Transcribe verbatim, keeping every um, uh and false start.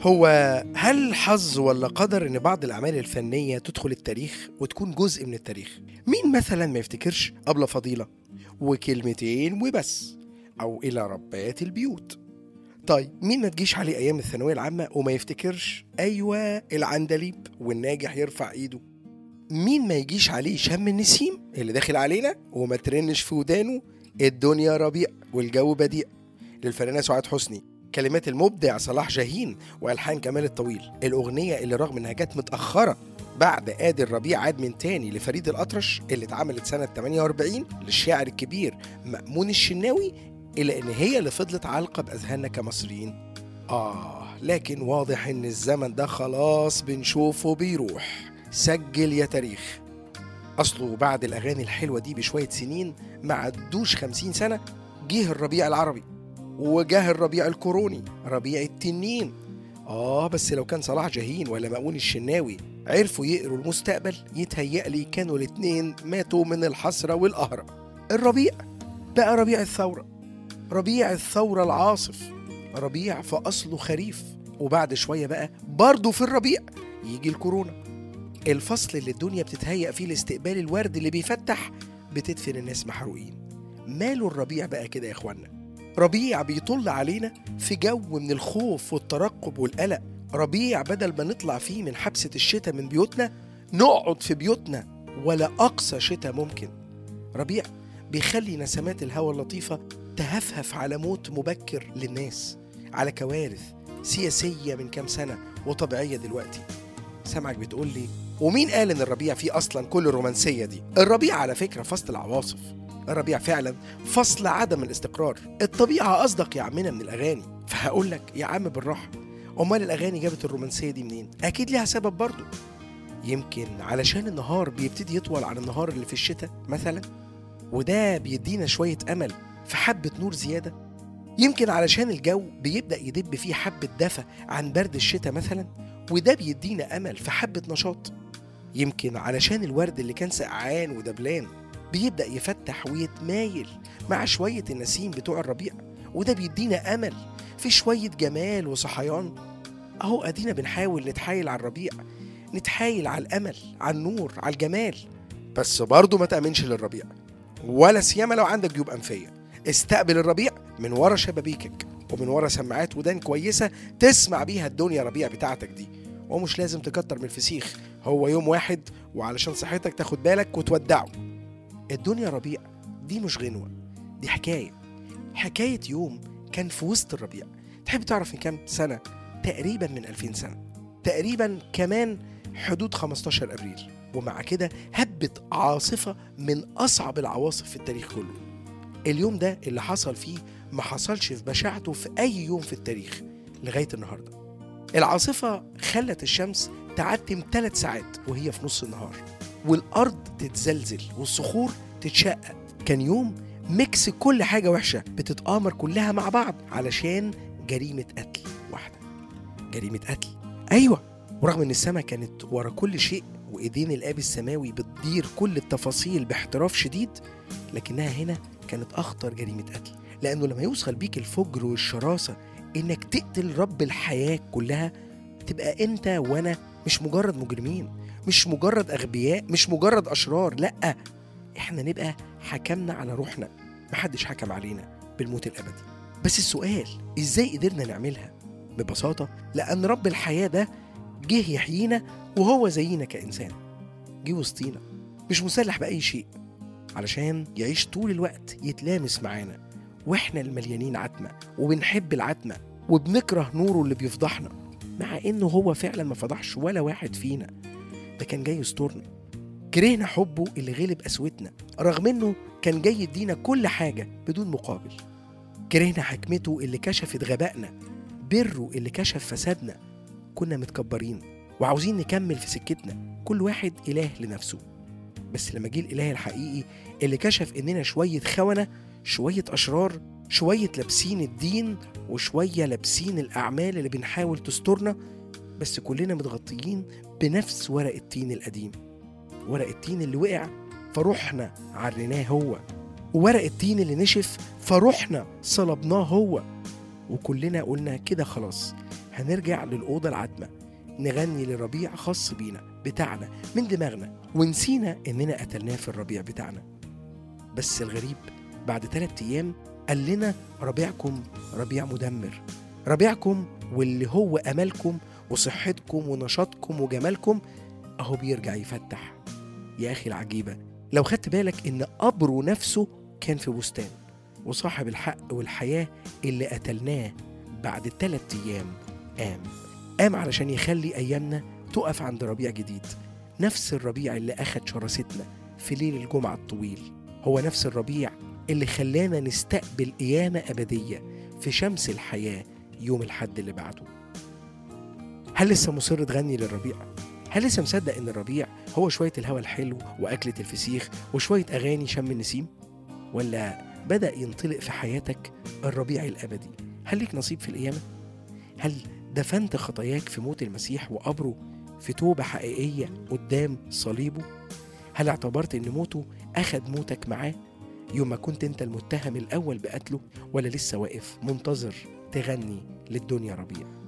هو هل حظ ولا قدر إن بعض الأعمال الفنية تدخل التاريخ وتكون جزء من التاريخ؟ مين مثلا ما يفتكرش أبلة فضيلة وكلمتين وبس، أو إلى ربات البيوت؟ طيب مين ما تجيش عليه أيام الثانوية العامة وما يفتكرش أيوة العندليب والناجح يرفع إيده؟ مين ما يجيش عليه شم النسيم اللي داخل علينا وما ترنش في ودانه الدنيا ربيع والجو بديع للفنانة سعاد حسني، كلمات المبدع صلاح جاهين والحان كمال الطويل، الاغنيه اللي رغم انها جت متاخره بعد ادي الربيع عاد من تاني لفريد الأطرش اللي اتعملت سنه ثمانية وأربعين للشاعر الكبير مأمون الشناوي، الا ان هي اللي فضلت عالقه باذهاننا كمصريين. اه لكن واضح ان الزمن ده خلاص بنشوفه بيروح. سجل يا تاريخ. اصله بعد الاغاني الحلوه دي بشويه سنين ما عدوش خمسين سنه جه الربيع العربي، وجه الربيع الكوروني ربيع التنين. آه بس لو كان صلاح جاهين ولا مأمون الشناوي عرفوا يقروا المستقبل يتهيألي كانوا الاتنين ماتوا من الحسرة والقهرة. الربيع بقى ربيع الثورة، ربيع الثورة العاصف، ربيع في أصله خريف، وبعد شوية بقى برضو في الربيع يجي الكورونا، الفصل اللي الدنيا بتتهيأ فيه لاستقبال الورد اللي بيفتح بتدفن الناس محروقين. ماله الربيع بقى كده يا إخوانا؟ ربيع بيطل علينا في جو من الخوف والترقب والقلق، ربيع بدل ما نطلع فيه من حبسة الشتاء من بيوتنا نقعد في بيوتنا ولا أقصى شتاء ممكن. ربيع بيخلي نسمات الهواء اللطيفة تهفهف على موت مبكر للناس، على كوارث سياسية من كام سنة وطبيعية دلوقتي. سامعك بتقول لي ومين قال إن الربيع فيه أصلا كل الرومانسية دي؟ الربيع على فكرة فصل العواصف، الربيع فعلا فصل عدم الاستقرار، الطبيعة أصدق يا عمنا من الأغاني. فهقول لك يا عم بالراحة، أمال الأغاني جابت الرومانسية دي منين؟ أكيد لها سبب برضو، يمكن علشان النهار بيبتدي يطول عن النهار اللي في الشتاء مثلا، وده بيدينا شوية أمل في حبة نور زيادة. يمكن علشان الجو بيبدأ يدب فيه حبة دفى عن برد الشتاء مثلا، وده بيدينا أمل في حبة نشاط. يمكن علشان الورد اللي كان سقعان ودبلان بيبدأ يفتح ويتمايل مع شوية النسيم بتوع الربيع، وده بيدينا أمل في شوية جمال وصحيان. أهو أدينا بنحاول نتحايل على الربيع، نتحايل على الأمل، على النور، على الجمال. بس برضو ما تأمنش للربيع، ولا سيما لو عندك جيوب أنفية. استقبل الربيع من ورا شبابيكك ومن ورا سماعات ودان كويسة تسمع بيها الدنيا ربيع بتاعتك دي. ومش لازم تكتر من الفسيخ، هو يوم واحد وعلشان صحتك تاخد بالك وتودعه. الدنيا ربيع دي مش غنوة، دي حكاية، حكاية يوم كان في وسط الربيع. تحب تعرف من كام سنة؟ تقريبا من ألفين سنة، تقريبا كمان حدود خمستاشر أبريل. ومع كده هبت عاصفة من أصعب العواصف في التاريخ كله. اليوم ده اللي حصل فيه ما حصلش في بشاعته في أي يوم في التاريخ لغاية النهاردة. العاصفة خلت الشمس تعتم ثلاث ساعات وهي في نص النهار، والأرض تتزلزل والصخور تتشقق. كان يوم ميكس كل حاجة وحشة بتتآمر كلها مع بعض علشان جريمة قتل واحدة. جريمة قتل، أيوة. ورغم أن السماء كانت ورا كل شيء وإيدين الآب السماوي بتدير كل التفاصيل باحتراف شديد، لكنها هنا كانت أخطر جريمة قتل. لأنه لما يوصل بيك الفجر والشراسة إنك تقتل رب الحياة كلها، تبقى أنت وأنا مش مجرد مجرمين، مش مجرد أغبياء، مش مجرد أشرار، لأ، إحنا نبقى حكمنا على روحنا، محدش حكم علينا بالموت الأبدي. بس السؤال إزاي قدرنا نعملها؟ ببساطة لأن رب الحياة ده جه يحيينا وهو زينا كإنسان، جه وسطينا مش مسلح بأي شيء علشان يعيش طول الوقت يتلامس معانا، وإحنا المليانين عتمة وبنحب العتمة وبنكره نوره اللي بيفضحنا، مع إنه هو فعلا ما فضحش ولا واحد فينا، ده كان جاي يسترنا. كرهنا حبه اللي غلب قسوتنا رغم إنه كان جاي يدينا كل حاجة بدون مقابل. كرهنا حكمته اللي كشفت غبائنا، بره اللي كشف فسادنا. كنا متكبرين وعاوزين نكمل في سكتنا، كل واحد إله لنفسه. بس لما جه الإله الحقيقي اللي كشف إننا شوية خونة، شوية أشرار، شوية لابسين الدين وشوية لابسين الأعمال اللي بنحاول تسترنا، بس كلنا متغطيين بنفس ورق التين القديم، ورق التين اللي وقع فروحنا عرناه هو، وورق التين اللي نشف فروحنا صلبناه هو. وكلنا قلنا كده خلاص هنرجع للأوضة العتمة نغني لربيع خاص بينا بتاعنا من دماغنا، ونسينا إننا قتلناه في الربيع بتاعنا. بس الغريب بعد ثلاثة أيام قال لنا ربيعكم ربيع مدمر، ربيعكم واللي هو أملكم وصحتكم ونشاطكم وجمالكم أهو بيرجع يفتح. يا أخي العجيبة، لو خدت بالك إن قبره نفسه كان في بستان، وصاحب الحق والحياة اللي قتلناه بعد ثلاثة أيام قام قام علشان يخلي أيامنا تقف عند ربيع جديد. نفس الربيع اللي أخد شراستنا في ليل الجمعة الطويل هو نفس الربيع اللي خلانا نستقبل قيامة أبدية في شمس الحياة يوم الحد اللي بعده. هل لسه مصر تغني للربيع؟ هل لسه مصدق إن الربيع هو شوية الهوا الحلو وأكلة الفسيخ وشوية أغاني شم النسيم؟ ولا بدأ ينطلق في حياتك الربيع الأبدي؟ هل ليك نصيب في القيامة؟ هل دفنت خطاياك في موت المسيح وقبره في توبة حقيقية قدام صليبه؟ هل اعتبرت إن موته أخد موتك معاه يوم ما كنت أنت المتهم الأول بقتله؟ ولا لسه واقف منتظر تغني للدنيا ربيع؟